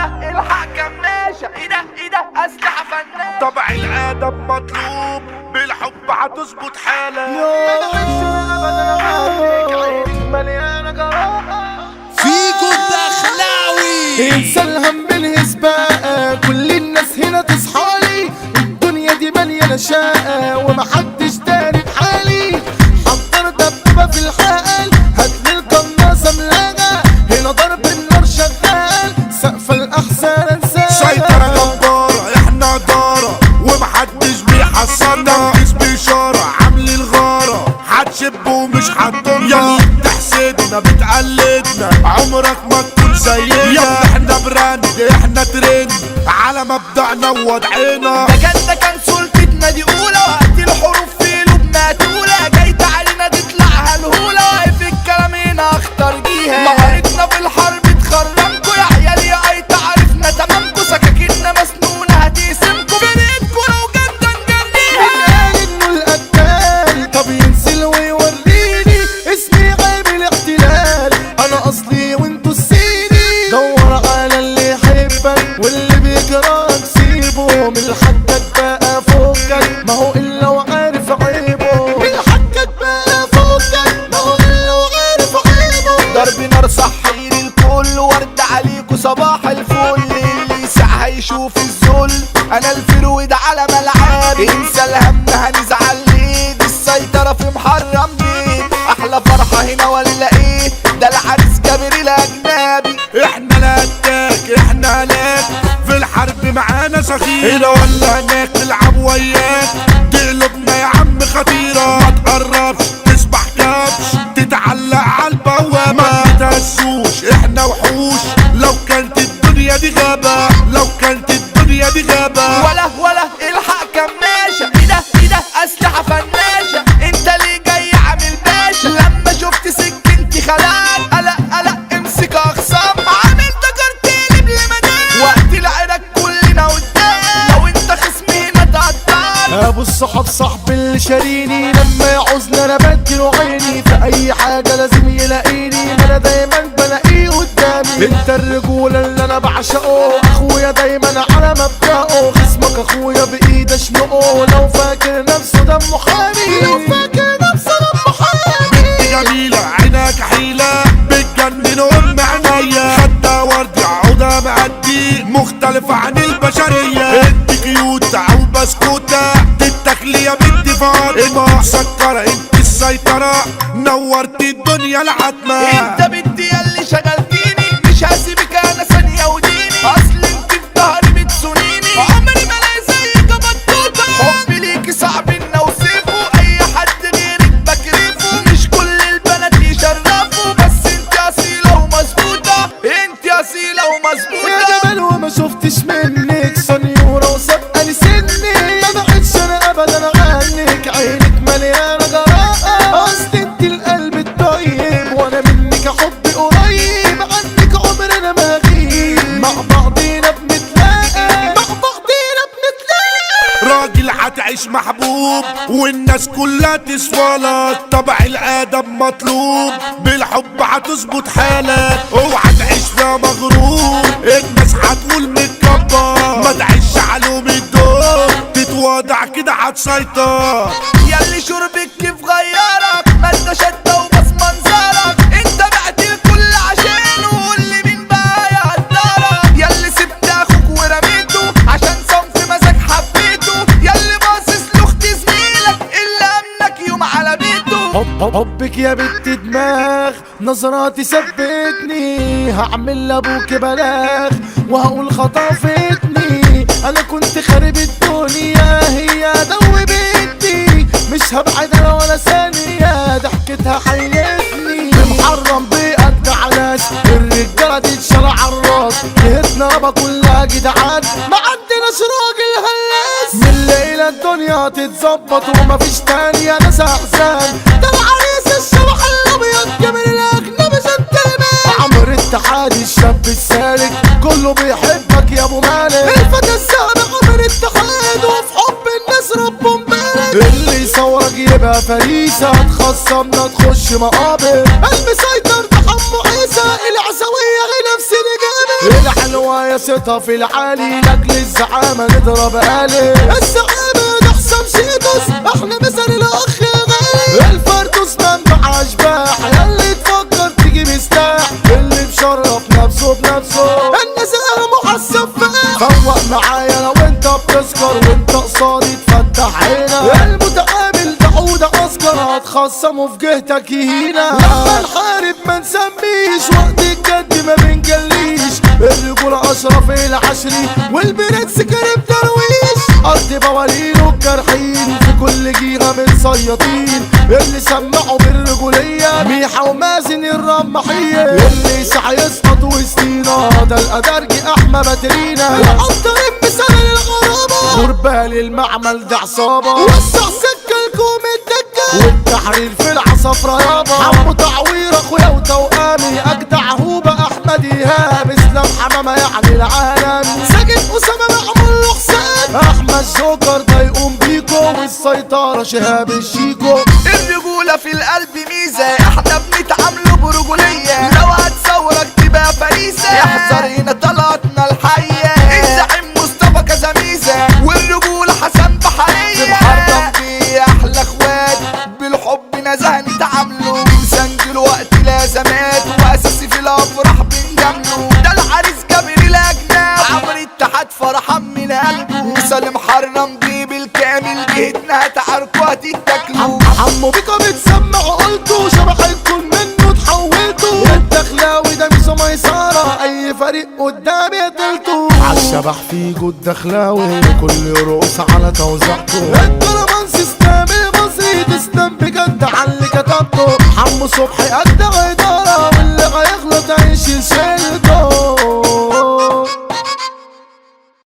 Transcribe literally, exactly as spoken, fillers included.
ولا الحق كماشة، ايه ده ايه ده اسلحة فنانة. طبع الادب مطلوب بالحب هتظبط حالك. مليانة جراءة فيكو الدخلاوي. انسى الهم بالهسباء، كل الناس هنا تصحالي. الدنيا دي مليانة شقة ومحدش داري بحالي. حضر دبابة في الحال، هاتلي القناصة ملاجة. هنا ضرب النار شغال، سقف الأحزان انساه. سيطرة جبارة احنا دارة ومحدش بيحصلنا. مفيش بإشارة عامل الغارة، هتشب ومش هتضمنا. يا اللي بتحسدنا بتقلدنا عمرك ما تكون زينا. يا احنا براند احنا ترند على مبدأنا ووضعنا. ده كان ده كان سلطتنا دي أولى، وقت الحروف في لبنا تولى. جايت علينا تطلعها الهولة، واقف الكلام هنا اختار جيها. مهارتنا في الحرب تخرمكوا يا عيال، يا اي تعرفنا تمامكوا. سكاكيننا مسنونة هتقسمكوا بإيدكوا لو جدا نجريها. قال انه القتال، طب ينزل ويوريني اسمي غايب الاحتلال. انا اصلي وانتو الصيني، دور على اللي يحبك واللي بيجراك سيبه. من حقك بقى فوقك، ما هو الا وعارف عيبه. من حقك بقى فوقك، ما هو الا وعارف عيبه. ضرب نار صحير الكل، ورد عليكوا صباح الفل. اللي يسعى يشوف الذل، انا الفرويد على ملعبي. انسى الهم هنزعل ليه، دي السيطرة في محرم بيه. احلى فرحة هنا ولا ايه، ده العريس جابر الاجنبي. احنا لا اتاك احنا هناك، في الحرب معانا سخير. هنا ولا هناك نلعب وياك، دي قلوبنا يا عم خطيرة. ما تقربش تسبح كبش، تتعلق عالبوابة. ما تتهزوش احنا وحوش، لو كانت الدنيا دي غابة. لو كانت الدنيا دي غابة. ولا ولا الحق كماشة، ايه ده ايه ده اسلحة فناشة. انت ليه جاي عامل باشا، لما شفت سكنتي خلاك. قلق قلق امسك اخصام، عامل تجرتي بلمدان. وقت العرك كلنا قدام، لو انت خصمي هنا تقطعني. ابو الصحاب صاحب اللي شاريني، لما يعوزني انا بديله عيني. في اي حاجه لازم يلاقيني، ما انا دايما بلاقيه قدامي. انت الرجوله اللي انا بعشقه، اخويا دايما على مبدأه. خصمك اخويا بايد اشنقه، لو فاكر نفسه دمه حامي. لو فاكر نفسه دمه حامي. بنت جميلة عينك حيلة، بتجنن ام عينيا. خدها وردي عودة معدي، مختلفة عن البشرية. انت كيوت او بسكوتة، تتاكلي يا بنت فاطمة. مسكرة انت السيطرة، نورت الدنيا العتمة. انت بنتي ياللي شغلتيني، مش هسيبك انا ثانية وديني. اصل انت في ظهري بتسونيني، عمري ما الاقي زيك بطوطة. حبي ليكي صعب ان اوصفه، اي حد غيرك بكرفه. مش كل البنات يشرفوا، بس انت اصيلة ومظبوطة. انت اصيلة يا ومظبوطة. جمال وما شفتش منك سنيورة وسابقة لسني. ما بقتش انا ابدا عنك، عينك مليانة جراءة. اصل انت القلب الطيب، وانا منك حبي قريب. عنك عمرنا ما غيب، مع بعضينا بنتلاقى. مع بعضينا بنتلاقى. راجل هتعيش محبوب والناس كلها تسوالك. طبع الادب مطلوب بالحب هتظبط حالك. اوعى تعيش فيها مغرور، الناس هتقول متكبر. ما تعيش علوم الدور، تتواضع كده هتسيطر. ياللي شربك كيف غيرك، ما انت شدة وبس منظرك. انت بعت الكل عشانه، وقول لي مين بقى يقدرك. ياللي سبت اخوك ورميته، عشان صنف مزاج حبيته. ياللي باصص لاخت زميلك، اللي امنك يوم على بيته. حب حب- حبك يا بنت دماغ، نظراتي ثبتني. هعمل لابوك بلاغ وهقول خطفتني. انا كنت خارب الدنيا، هي دوبتني. مش هبعد انا ولا ثانية، ضحكتها حيتني. محرم بيقد على ناس، الرجالة تتشال عالراس. جهتنا ربا كلها جدعان، ما عندناش راجل هلاس. من الليلة الدنيا تتظبط ومفيش تانية ناس احزان. ده العريس الشبح الابيض جميل الاجنبي جنتلمان. عمرو التحادي الشاب السالك، كله بيحبك يا ابو مالك. الفتى السابق عمرو التحاد، وفي حب الناس ربهم بارك. اللي يصورك يبقى فريسة، تخصمنا تخش مقابر. المسيطر ده حمو عيسى، العزوية غير نفس الجانب. الحلوة يا ستها في العالي لاجل الزعامة نضرب آلي الزعامة ده حسام شيتوس احنا مثل الاخ يا غالي الفردوس منبع اشباح ياللي تفكر تيجي مستاح اللي مشرف نفسه بنفسه النزاهة محسب فاح فوق معايا لو انت بتسكر وانت قصادي تفتح عينك المتعامل ده عودة اسكر هتخصمه في جهتك يهينا لما نحارب ما نسميش وقت الجد ما بنجليش الرجولة اشرف العشري والبنات سكرب ترويش ارض بوالين والجرحين في كل جيهة متصيطين اللي سمعوا بالرجولية ميحة ومازن الرمحية اللي يسعى يسقط وسطينا ده الادرجي احمى باترينا العنطر مثال الغرابة غربال المعمل ده عصابة وسع سكة الكوم الدكة والتحرير في العصافرة يابا عمو تعوير اخويا وتوامي اجدع هوبة احمد ايهاب اسلام حمامة يعني العالم ساجد اسامة معمول له حساب احمد جوكر ده يقوم بيكو والسيطرة شهاب الشيكو الرجولة في القلب ميزة احنا بنتعاملوا برجولية لو هتصورك تبقى فريسة احذر هنا طلعتنا الحية الزعيم مصطفى كذا ميزة والرجولة حسن بحرية محرم بيه احلى اخوات بالحب نزهة نتعاملوا بنسجل وقت لازمات واساسي في الافراح بنجامله ده العريس جابر الاجناب عمرو اتحاد فرحان من قلبه مثال محرم بيه بالكامل جهتنا هتعاركوا هتتاكلوا عمو بيكا بتسمع قلته شبحتكم منه تحولته الدخلاوي ده مش ميسارة اي فريق قدامي قتلته عالشبح فيجو الدخلاوي كل يرقص على توزيعته الدرمان سيستمي بسيط اسلام بجد على اللي كتبته حمو صبحي قد ادارة واللي هيغلط هيشيل شيء